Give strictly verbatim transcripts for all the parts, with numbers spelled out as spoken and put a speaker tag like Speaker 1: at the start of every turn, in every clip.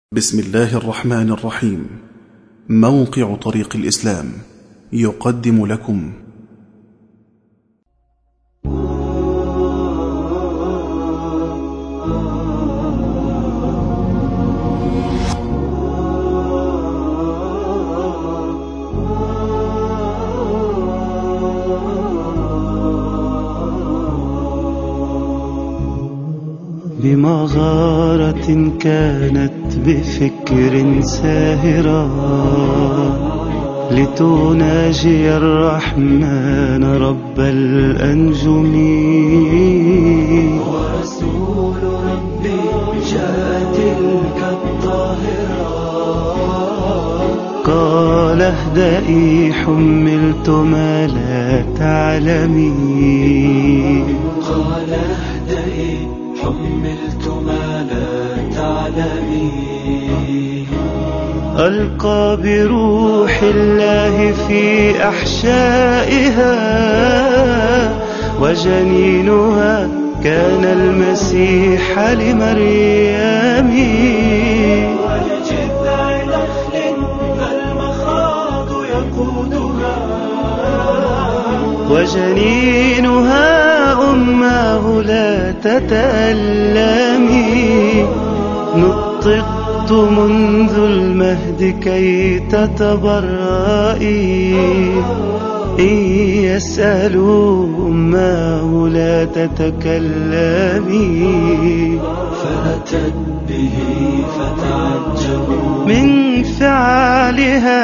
Speaker 1: بسم الله الرحمن الرحيم. موقع طريق الإسلام يقدم لكم
Speaker 2: بمغارة كانت بفكر ساهرا لتناجي الرحمن رب الأنجم.
Speaker 3: ورسول ربي جاء تلك الطاهرة
Speaker 2: قال اهدئي حملت ما لا تعلمي.
Speaker 3: قال اهدئي حملت ما لا تعلمي.
Speaker 2: ألقى بروح الله في أحشائها وجنينها كان المسيح لمريم.
Speaker 3: ولجذع نخل فالمخاض يقودها
Speaker 2: وجنينها أمه لا تتألمي. نطقت منذ المهد كي تتبرئي. إن يسألوا أمه لا تتكلمي.
Speaker 3: فأتت به فتعجبوا
Speaker 2: من فعلها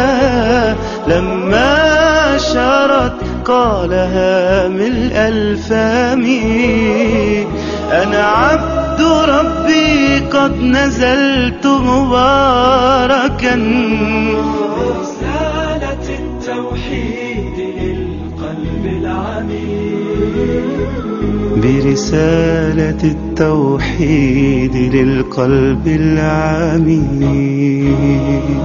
Speaker 2: لما شرت قالها ملء الفم. أنا عبد ربي قد نزلت مباركا
Speaker 3: برسالة التوحيد للقلب العميق.
Speaker 2: برسالة التوحيد للقلب العميق.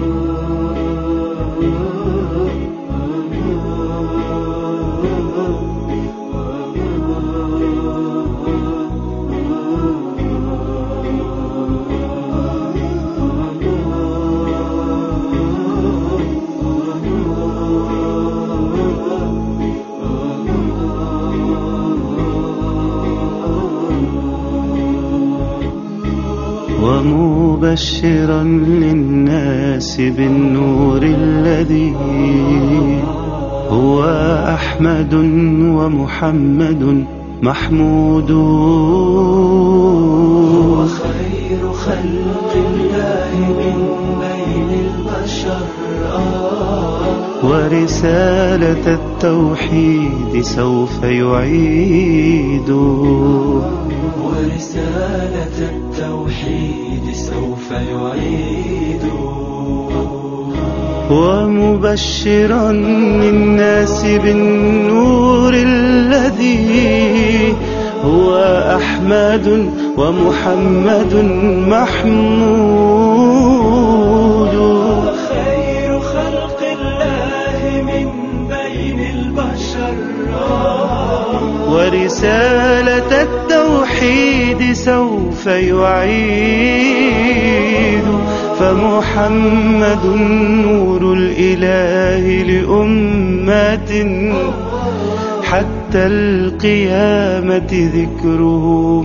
Speaker 2: ومبشرا للناس بالنور الذي هو أحمد ومحمد محمود.
Speaker 3: هو خير خلق الله من بين البشر.
Speaker 2: ورسالة التوحيد سوف يعيد.
Speaker 3: ورسالة التوحيد سوف يعيد.
Speaker 2: ومبشرا للناس بالنور الذي هو أحمد ومحمد محمود.
Speaker 3: خير خلق الله من بين البشر.
Speaker 2: ورسالة التوحيد سوف يعيد. فمحمد نور الإله لأمة حتى القيامة ذكره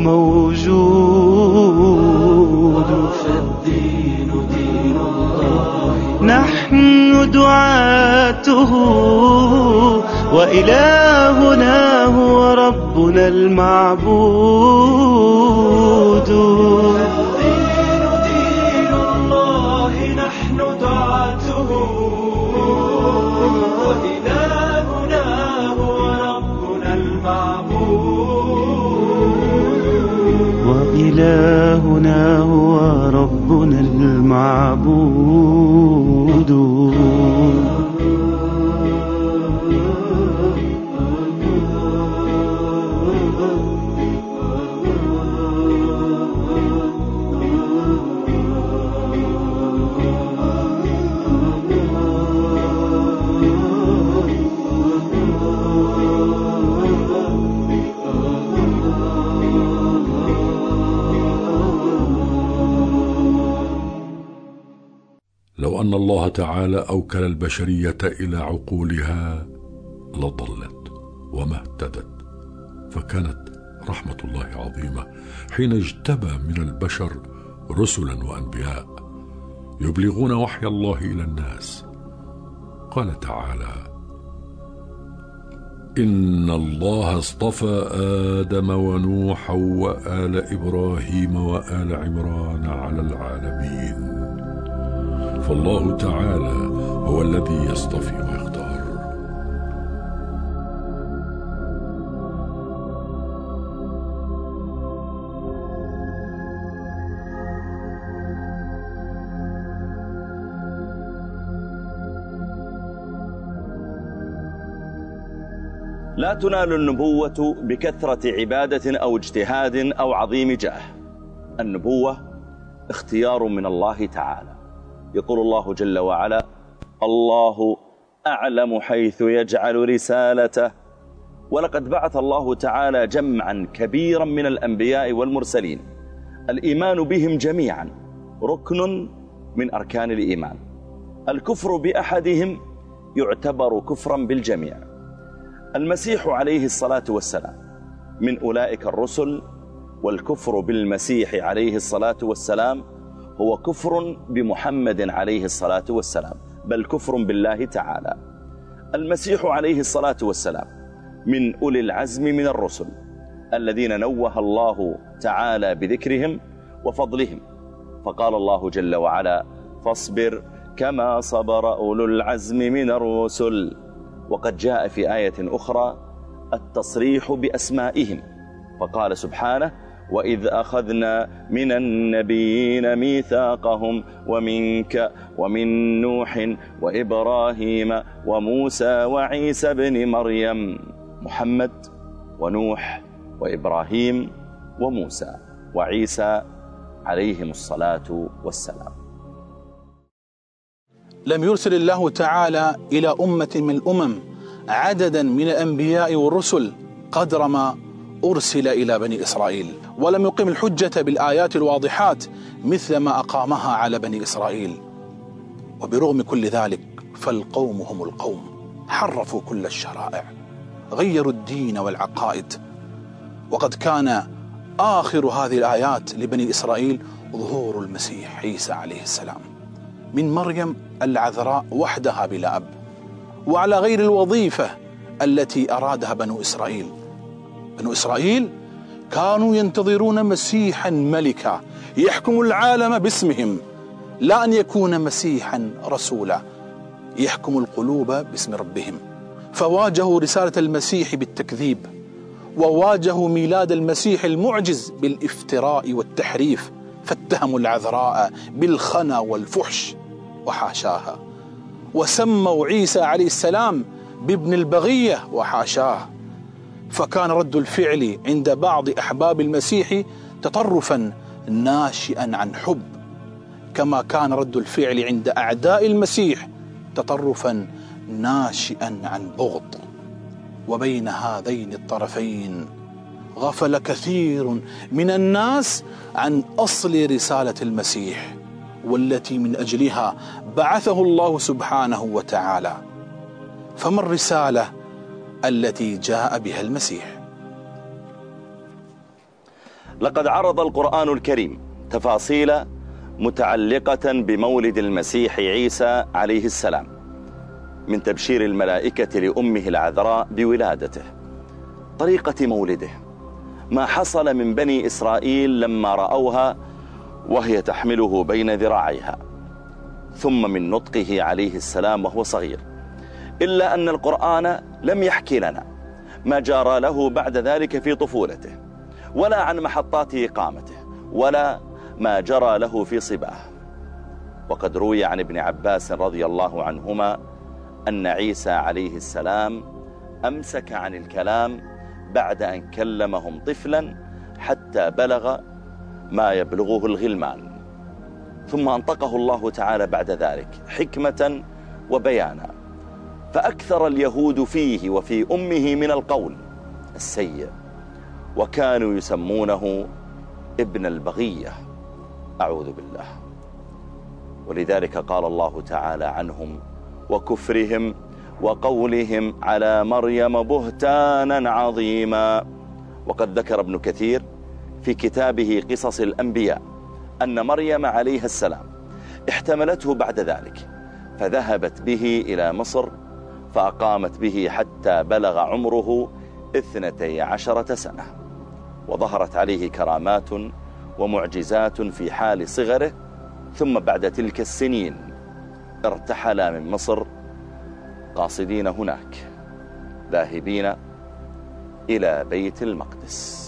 Speaker 2: موجود.
Speaker 3: فالدين دين الله
Speaker 2: نحن دعاته وإلهنا هو ربنا المعبود.
Speaker 3: فالدين دين الله نحن دعاته وإلهنا هو ربنا المعبود.
Speaker 2: وإلهنا هو ربنا المعبود.
Speaker 4: لو أن الله تعالى أوكل البشرية إلى عقولها لضلت وما اهتدت، فكانت رحمة الله عظيمة حين اجتبى من البشر رسلا وأنبياء يبلغون وحي الله إلى الناس. قال تعالى: إن الله اصطفى آدم ونوحا وآل إبراهيم وآل عمران على العالمين. فالله تعالى هو الذي يصطفي ويختار.
Speaker 5: لا تنال النبوة بكثرة عبادة أو اجتهاد أو عظيم جاه. النبوة اختيار من الله تعالى. يقول الله جل وعلا: الله أعلم حيث يجعل رسالته. ولقد بعث الله تعالى جمعا كبيرا من الأنبياء والمرسلين، الإيمان بهم جميعا ركن من أركان الإيمان. الكفر بأحدهم يعتبر كفرا بالجميع. المسيح عليه الصلاة والسلام من أولئك الرسل، والكفر بالمسيح عليه الصلاة والسلام هو كفر بمحمد عليه الصلاة والسلام، بل كفر بالله تعالى. المسيح عليه الصلاة والسلام من أولي العزم من الرسل الذين نوه الله تعالى بذكرهم وفضلهم، فقال الله جل وعلا: فاصبر كما صبر أولو العزم من الرسل. وقد جاء في آية أخرى التصريح بأسمائهم، فقال سبحانه: وإذ أخذنا من النبيين ميثاقهم ومنك ومن نوح وإبراهيم وموسى وعيسى بن مريم. محمد ونوح وإبراهيم وموسى وعيسى عليهم الصلاة والسلام.
Speaker 6: لم يرسل الله تعالى إلى أمة من الأمم عددا من الأنبياء والرسل قدر ما أرسل إلى بني إسرائيل، ولم يقم الحجة بالآيات الواضحات مثل ما أقامها على بني إسرائيل. وبرغم كل ذلك فالقوم هم القوم، حرفوا كل الشرائع، غيروا الدين والعقائد. وقد كان آخر هذه الآيات لبني إسرائيل ظهور المسيح عيسى عليه السلام من مريم العذراء وحدها بلا أب، وعلى غير الوظيفة التي أرادها بنو إسرائيل. بنو إسرائيل كانوا ينتظرون مسيحا ملكا يحكم العالم باسمهم، لا أن يكون مسيحا رسولا يحكم القلوب باسم ربهم. فواجهوا رسالة المسيح بالتكذيب، وواجهوا ميلاد المسيح المعجز بالافتراء والتحريف، فاتهموا العذراء بالخنا والفحش وحاشاها، وسموا عيسى عليه السلام بابن البغية وحاشاه. فكان رد الفعل عند بعض أحباب المسيح تطرفا ناشئا عن حب، كما كان رد الفعل عند أعداء المسيح تطرفا ناشئا عن بغض. وبين هذين الطرفين غفل كثير من الناس عن أصل رسالة المسيح، والتي من أجلها بعثه الله سبحانه وتعالى. فما الرسالة التي جاء بها المسيح؟
Speaker 5: لقد عرض القرآن الكريم تفاصيل متعلقة بمولد المسيح عيسى عليه السلام، من تبشير الملائكة لأمه العذراء بولادته، طريقة مولده، ما حصل من بني إسرائيل لما رأوها وهي تحمله بين ذراعيها، ثم من نطقه عليه السلام وهو صغير. إلا أن القرآن لم يحكي لنا ما جرى له بعد ذلك في طفولته، ولا عن محطات إقامته، ولا ما جرى له في صباه. وقد روي عن ابن عباس رضي الله عنهما أن عيسى عليه السلام أمسك عن الكلام بعد أن كلمهم طفلا حتى بلغ ما يبلغه الغلمان، ثم أنطقه الله تعالى بعد ذلك حكمة وبيانا. فأكثر اليهود فيه وفي أمه من القول السيء، وكانوا يسمونه ابن البغية، أعوذ بالله. ولذلك قال الله تعالى عنهم وكفرهم وقولهم على مريم بهتانا عظيما. وقد ذكر ابن كثير في كتابه قصص الأنبياء أن مريم عليها السلام احتملته بعد ذلك فذهبت به إلى مصر فأقامت به حتى بلغ عمره اثنتي عشرة سنة، وظهرت عليه كرامات ومعجزات في حال صغره، ثم بعد تلك السنين ارتحل من مصر قاصدين هناك ذاهبين إلى بيت المقدس.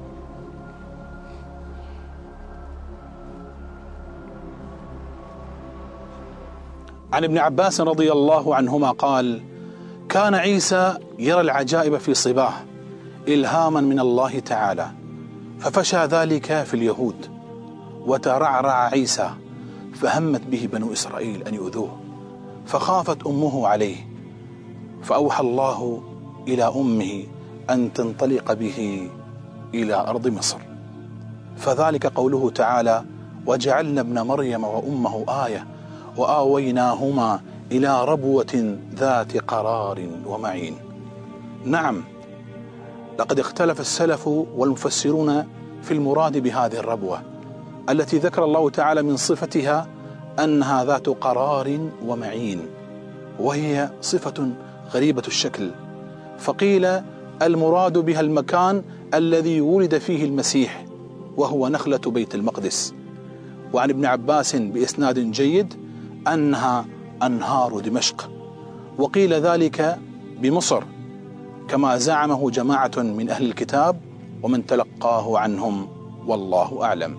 Speaker 6: عن ابن عباس رضي الله عنهما قال: كان عيسى يرى العجائب في صباه إلهاما من الله تعالى، ففشى ذلك في اليهود، وترعرع عيسى فهمت به بنو إسرائيل أن يؤذوه، فخافت أمه عليه، فأوحى الله إلى أمه أن تنطلق به إلى أرض مصر. فذلك قوله تعالى: وجعلنا ابن مريم وأمه آية وآويناهما إلى ربوة ذات قرار ومعين. نعم، لقد اختلف السلف والمفسرون في المراد بهذه الربوة التي ذكر الله تعالى من صفتها أنها ذات قرار ومعين، وهي صفة غريبة الشكل، فقيل المراد بها المكان الذي ولد فيه المسيح وهو نخلة بيت المقدس. وعن ابن عباس بإسناد جيد أنها أنهار دمشق، وقيل ذلك بمصر كما زعمه جماعة من أهل الكتاب ومن تلقاه عنهم، والله أعلم.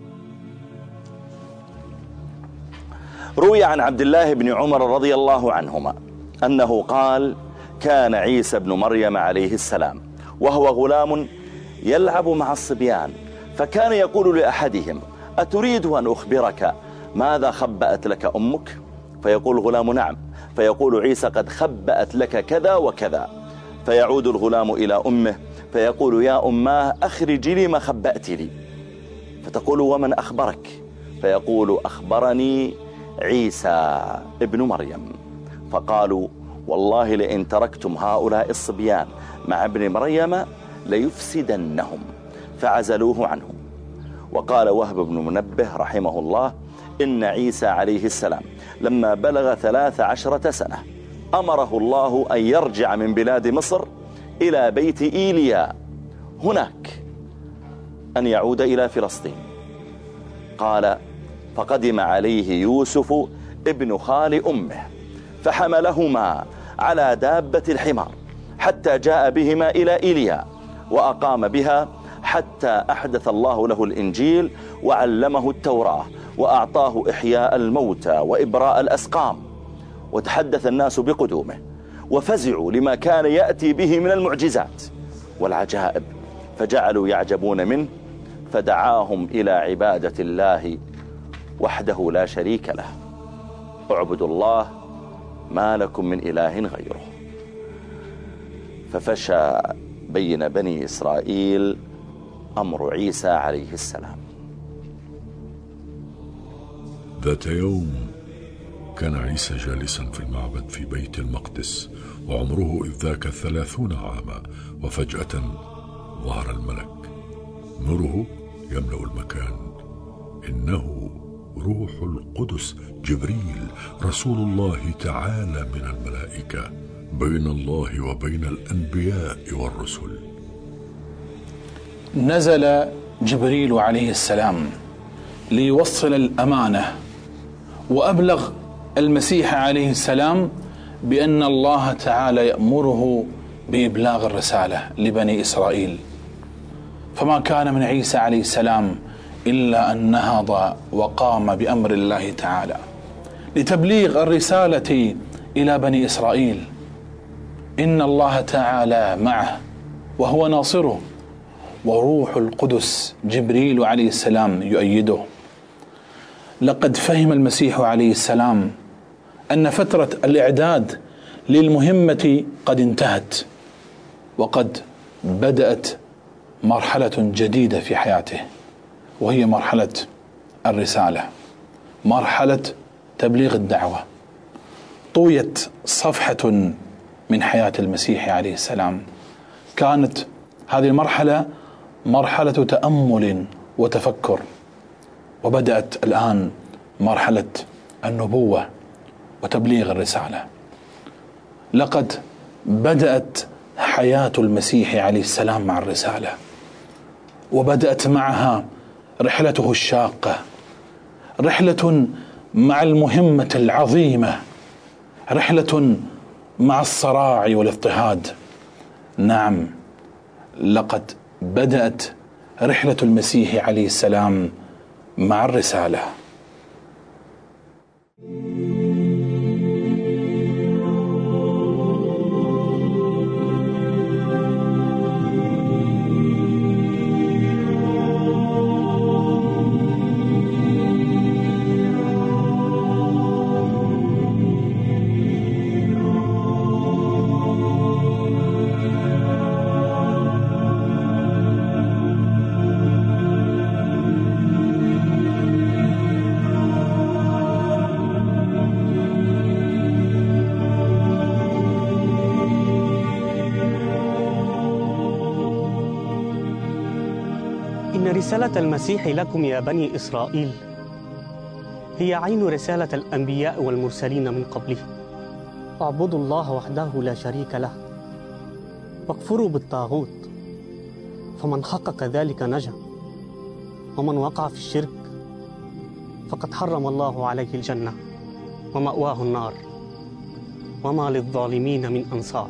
Speaker 5: روي عن عبد الله بن عمر رضي الله عنهما أنه قال: كان عيسى بن مريم عليه السلام وهو غلام يلعب مع الصبيان، فكان يقول لأحدهم: أتريد أن أخبرك ماذا خبأت لك أمك؟ فيقول الغلام: نعم. فيقول عيسى: قد خبأت لك كذا وكذا. فيعود الغلام إلى أمه فيقول: يا أماه أخرجي لي ما خبأت لي. فتقول: ومن أخبرك؟ فيقول: أخبرني عيسى ابن مريم. فقالوا: والله لئن تركتم هؤلاء الصبيان مع ابن مريم ليفسدنهم، فعزلوه عنهم. وقال وهب بن منبه رحمه الله: إن عيسى عليه السلام لما بلغ ثلاث عشرة سنة أمره الله أن يرجع من بلاد مصر إلى بيت إيليا هناك، أن يعود إلى فلسطين. قال: فقدم عليه يوسف ابن خال أمه فحملهما على دابة الحمار حتى جاء بهما إلى إيليا، وأقام بها حتى أحدث الله له الإنجيل وعلمه التوراة وأعطاه إحياء الموتى وإبراء الأسقام. وتحدث الناس بقدومه وفزعوا لما كان يأتي به من المعجزات والعجائب، فجعلوا يعجبون منه، فدعاهم إلى عبادة الله وحده لا شريك له. اعبدوا الله ما لكم من إله غيره. ففشى بين بني إسرائيل أمر عيسى عليه السلام.
Speaker 4: ذات يوم كان عيسى جالسا في المعبد في بيت المقدس وعمره إذ ذاك ثلاثون عاما، وفجأة ظهر الملك نوره يملأ المكان. إنه روح القدس جبريل رسول الله تعالى من الملائكة بين الله وبين الأنبياء والرسل.
Speaker 6: نزل جبريل عليه السلام ليوصل الأمانة وأبلغ المسيح عليه السلام بأن الله تعالى يأمره بإبلاغ الرسالة لبني إسرائيل. فما كان من عيسى عليه السلام إلا أن نهض وقام بأمر الله تعالى لتبليغ الرسالة إلى بني إسرائيل. إن الله تعالى معه وهو ناصره، وروح القدس جبريل عليه السلام يؤيده. لقد فهم المسيح عليه السلام أن فترة الإعداد للمهمة قد انتهت، وقد بدأت مرحلة جديدة في حياته، وهي مرحلة الرسالة، مرحلة تبليغ الدعوة. طويت صفحة من حياة المسيح عليه السلام. كانت هذه المرحلة مرحلة تأمل وتفكر، وبدأت الآن مرحلة النبوة وتبليغ الرسالة. لقد بدأت حياة المسيح عليه السلام مع الرسالة، وبدأت معها رحلته الشاقة، رحلة مع المهمة العظيمة، رحلة مع الصراع والاضطهاد. نعم، لقد بدأت رحلة المسيح عليه السلام مع الرسالة.
Speaker 7: إن رسالة المسيح لكم يا بني إسرائيل هي عين رسالة الأنبياء والمرسلين من قبله. اعبدوا الله وحده لا شريك له واكفروا بالطاغوت، فمن حقق ذلك نجا، ومن وقع في الشرك فقد حرم الله عليه الجنة ومأواه النار وما للظالمين من أنصار.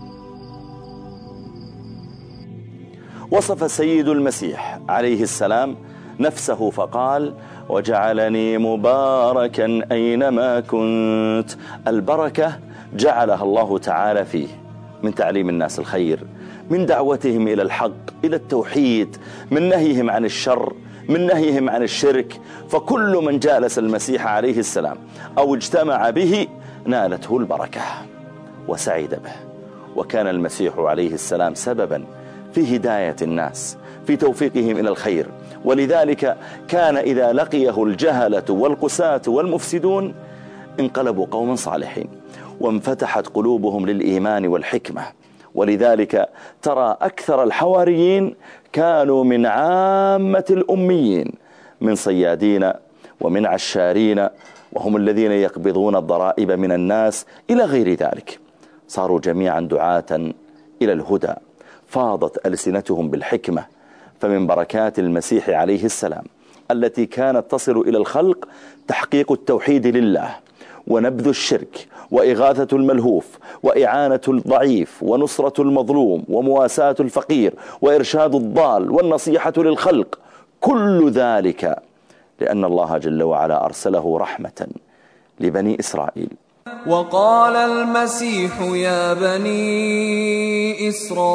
Speaker 5: وصف سيد المسيح عليه السلام نفسه فقال: وجعلني مباركا أينما كنت. البركة جعلها الله تعالى فيه، من تعليم الناس الخير، من دعوتهم إلى الحق، إلى التوحيد، من نهيهم عن الشر، من نهيهم عن الشرك. فكل من جالس المسيح عليه السلام أو اجتمع به نالته البركة وسعد به. وكان المسيح عليه السلام سببا في هداية الناس، في توفيقهم إلى الخير. ولذلك كان إذا لقيه الجهلة والقساة والمفسدون انقلبوا قوما صالحين، وانفتحت قلوبهم للإيمان والحكمة. ولذلك ترى أكثر الحواريين كانوا من عامة الأميين، من صيادين ومن عشارين، وهم الذين يقبضون الضرائب من الناس إلى غير ذلك. صاروا جميعا دعاة إلى الهدى، فاضت ألسنتهم بالحكمة. فمن بركات المسيح عليه السلام التي كانت تصل إلى الخلق تحقيق التوحيد لله، ونبذ الشرك، وإغاثة الملهوف، وإعانة الضعيف، ونصرة المظلوم، ومواساة الفقير، وإرشاد الضال، والنصيحة للخلق. كل ذلك لأن الله جل وعلا أرسله رحمة لبني إسرائيل.
Speaker 8: وقال المسيح يا بني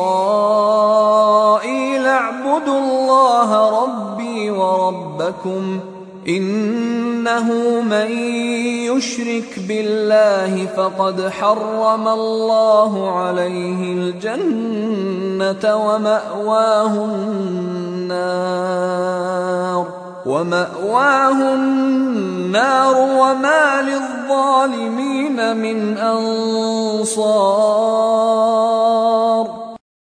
Speaker 8: إسرائيل اعبدوا الله ربي وربكم إنه من يشرك بالله فقد حرم الله عليه الجنة ومأواه النار ومأواه النار وما للظالمين من أنصار.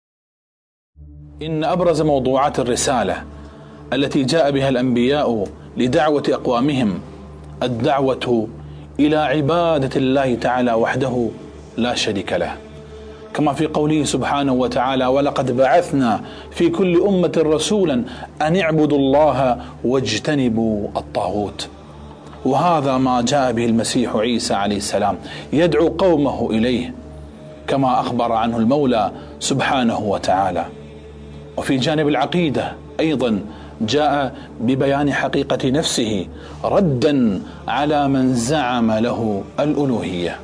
Speaker 6: إن أبرز موضوعات الرسالة التي جاء بها الأنبياء لدعوة أقوامهم الدعوة إلى عبادة الله تعالى وحده لا شريك له، كما في قوله سبحانه وتعالى: ولقد بعثنا في كل أمة رسولا أن اعبدوا الله واجتنبوا الطاغوت. وهذا ما جاء به المسيح عيسى عليه السلام، يدعو قومه إليه كما أخبر عنه المولى سبحانه وتعالى. وفي جانب العقيدة أيضا جاء ببيان حقيقة نفسه ردا على من زعم له الألوهية.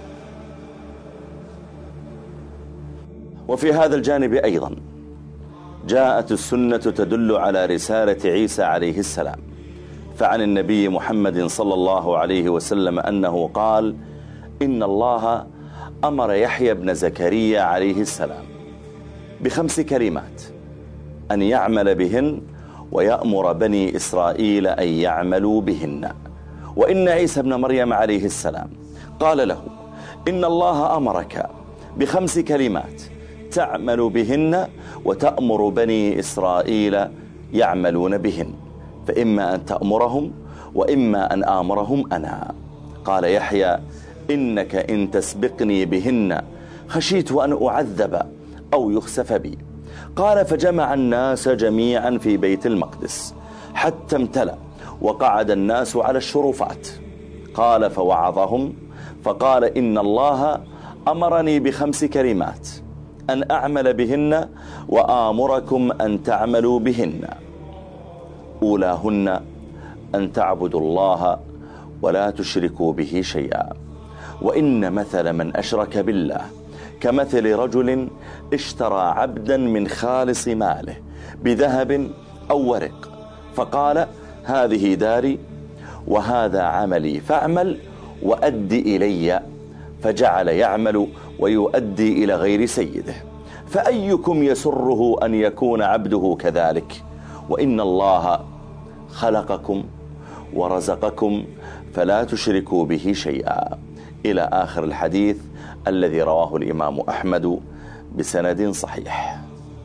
Speaker 5: وفي هذا الجانب أيضا جاءت السنة تدل على رسالة عيسى عليه السلام. فعن النبي محمد صلى الله عليه وسلم أنه قال: إن الله أمر يحيى بن زكريا عليه السلام بخمس كلمات أن يعمل بهن ويأمر بني إسرائيل أن يعملوا بهن. وإن عيسى ابن مريم عليه السلام قال له: إن الله أمرك بخمس كلمات تعمل بهن وتأمر بني إسرائيل يعملون بهن، فإما أن تأمرهم وإما أن آمرهم أنا. قال يحيى: إنك إن تسبقني بهن خشيت أن أعذب أو يخسف بي. قال: فجمع الناس جميعا في بيت المقدس حتى امتلأ، وقعد الناس على الشرفات. قال: فوعظهم فقال: إن الله أمرني بخمس كلمات أن أعمل بهن وآمركم أن تعملوا بهن. أولاهن أن تعبدوا الله ولا تشركوا به شيئا، وإن مثل من أشرك بالله كمثل رجل اشترى عبدا من خالص ماله بذهب أو ورق، فقال: هذه داري وهذا عملي فاعمل وأدي إلي، فجعل يعمل ويؤدي إلى غير سيده. فأيكم يسره أن يكون عبده كذلك؟ وإن الله خلقكم ورزقكم فلا تشركوا به شيئا، إلى آخر الحديث الذي رواه الإمام أحمد بسند صحيح.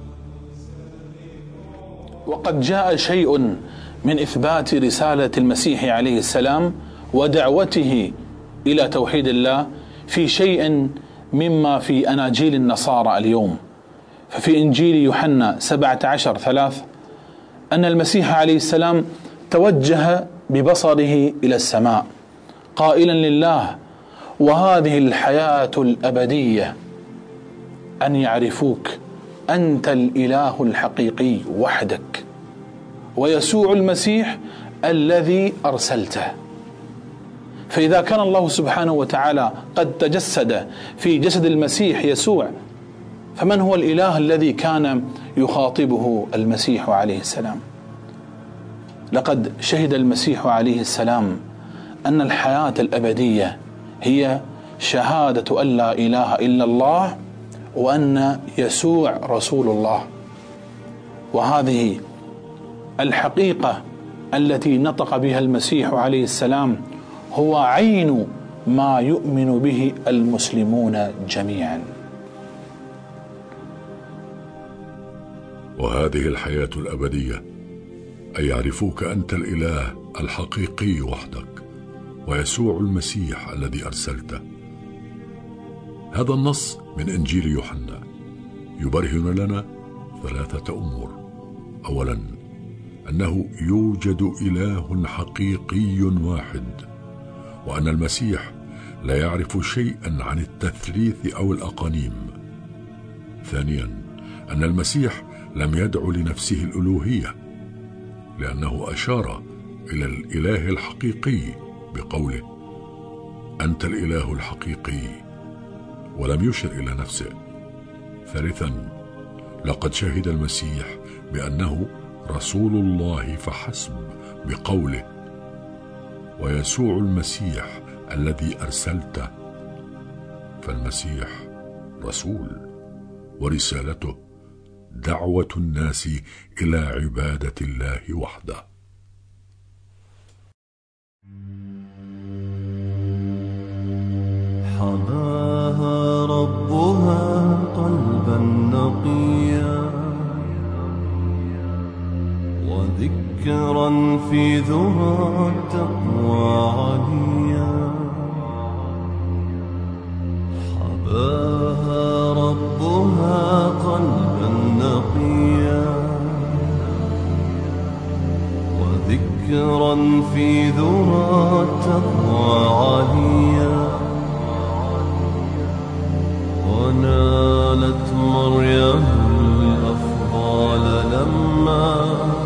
Speaker 6: وقد جاء شيء من إثبات رسالة المسيح عليه السلام ودعوته إلى توحيد الله في شيء مما في أناجيل النصارى اليوم. ففي إنجيل يوحنا سبعة عشر ثلاث أن المسيح عليه السلام توجه ببصره إلى السماء قائلا لله: وهذه الحياة الأبدية أن يعرفوك أنت الإله الحقيقي وحدك ويسوع المسيح الذي أرسلته. فإذا كان الله سبحانه وتعالى قد تجسد في جسد المسيح يسوع، فمن هو الإله الذي كان يخاطبه المسيح عليه السلام؟ لقد شهد المسيح عليه السلام أن الحياة الأبدية هي شهادة أن لا إله إلا الله وأن يسوع رسول الله. وهذه الحقيقة التي نطق بها المسيح عليه السلام هو عين ما يؤمن به المسلمون جميعا.
Speaker 4: وهذه الحياة الأبدية أن يعرفوك أنت الإله الحقيقي وحدك ويسوع المسيح الذي أرسلته. هذا النص من إنجيل يوحنا يبرهن لنا ثلاثة أمور. أولا، أنه يوجد إله حقيقي واحد، وأن المسيح لا يعرف شيئا عن التثليث أو الأقانيم. ثانيا، أن المسيح لم يدع لنفسه الألوهية، لأنه أشار إلى الإله الحقيقي بقوله: أنت الإله الحقيقي، ولم يشر إلى نفسه. ثالثا، لقد شهد المسيح بأنه رسول الله فحسب بقوله: ويسوع المسيح الذي أرسلته. فالمسيح رسول، ورسالته دعوة الناس إلى عبادة الله وحده.
Speaker 2: حماها ربها قلبا نقيا، وذكرا في ذرى التقوى عليا. حماها ربها قلبا نقيا، وذكرا في ذرى التقوى عليا. ونالت مريم الأفضال لما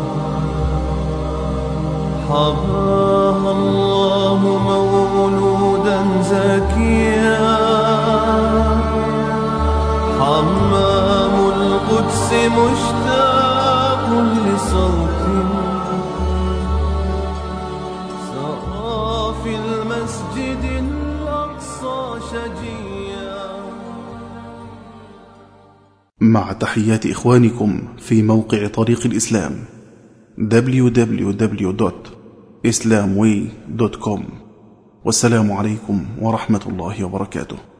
Speaker 2: حباها الله مولودا زكيا. حمام القدس مشتاق لصوت سرى في المسجد الأقصى شجيا.
Speaker 1: مع تحيات إخوانكم في موقع طريق الإسلام دبليو دبليو دبليو دوت islamway دوت كوم. والسلام عليكم ورحمة الله وبركاته.